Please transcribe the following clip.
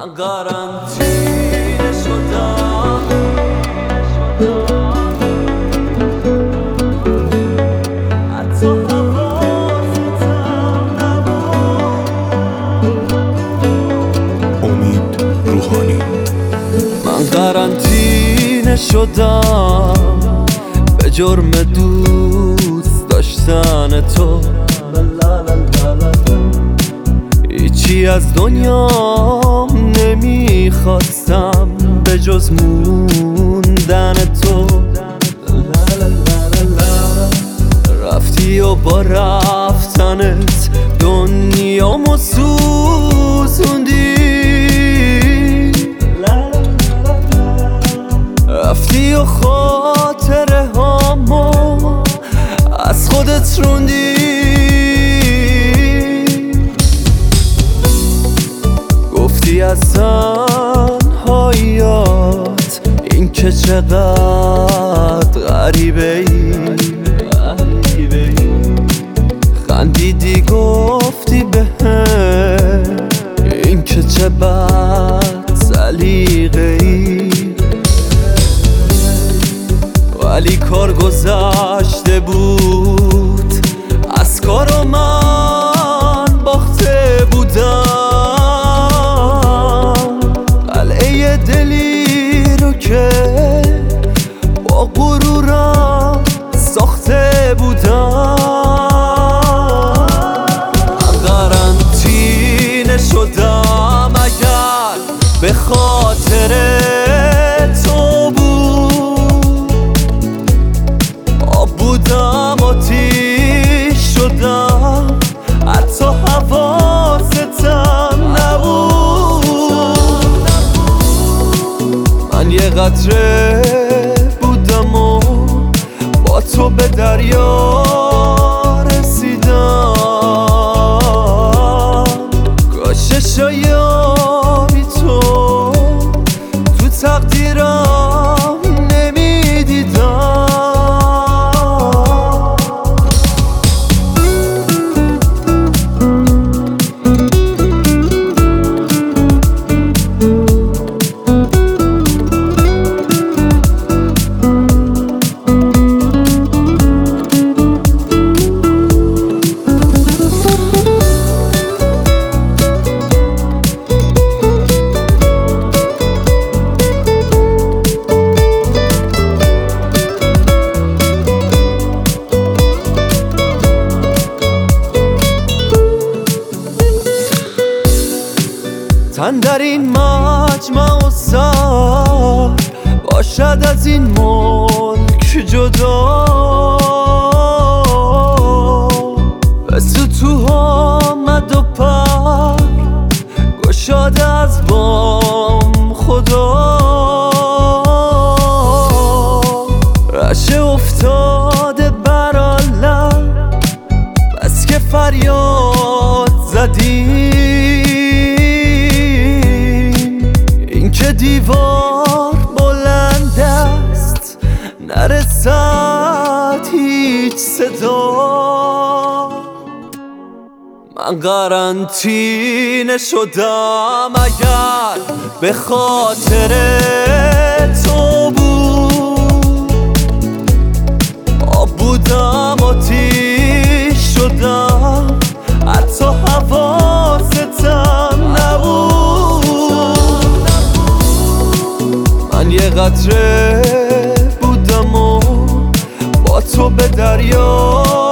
من قرنطینه شدم، حتی حواستم نبود. امید روحانی. من قرنطینه شدم به جرم دوست داشتن تو. هیچی از دنیام نمیخواستم به جز موندن تو. رفتی و با رفتنت دنیامو سوزوندی. رفتی و خاطره هامو از خودت روندی. گفتی از تنهاییات این که چقدر غریبه ای. خندیدی گفتی بهم این که چه بد سلیقه ای. ولی کار گذشته بود از کار و من باخته بودم. قلعه دلی رو که با غرورم ساخته بودم. قرنطینه شدم اگر به خاطر تو بود. آب بودم آتیش شدم حتی حواستم نبود. من یه قطره بودم و با تو به دریا رسیدم. کاش شایابی تو تقدیرم نمیدیدم. تن در این مجمع و سر باشد از این ملک جدا. مثل تو آمد و پر گشاد از بام خدا. رشه افتاده بر عالم بس که فریاد زدیم. که دیوار بلند است نرسد هیچ صدا. من قرنطینه شدم اگر به خاطر تو بود. آب بودم آتیش شدم حتی حواستم نبود. من یه قطره بودم و با تو به دریا